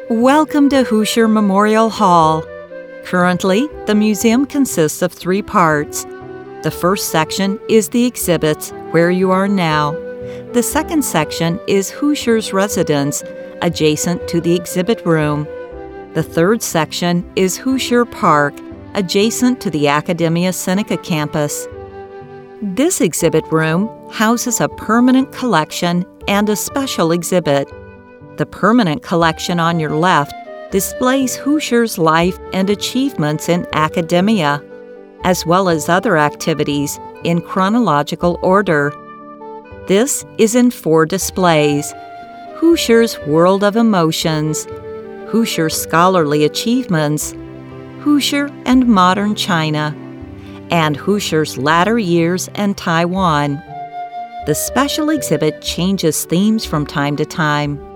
Welcome to Hoosier Memorial Hall. Currently, the museum consists of 3 parts. The first section is the exhibits, where you are now. The second section is Hoosier's residence, adjacent to the exhibit room. The third section is Hoosier Park, adjacent to the Academia Sinica campus. This exhibit room houses a permanent collection and a special exhibit. The permanent collection on your left displays Hoosier's life and achievements in academia, as well as other activities in chronological order. This is in 4 displays: Hoosier's World of Emotions, Hoosier's Scholarly Achievements, Hoosier and Modern China, and Hoosier's Latter Years and Taiwan. The special exhibit changes themes from time to time.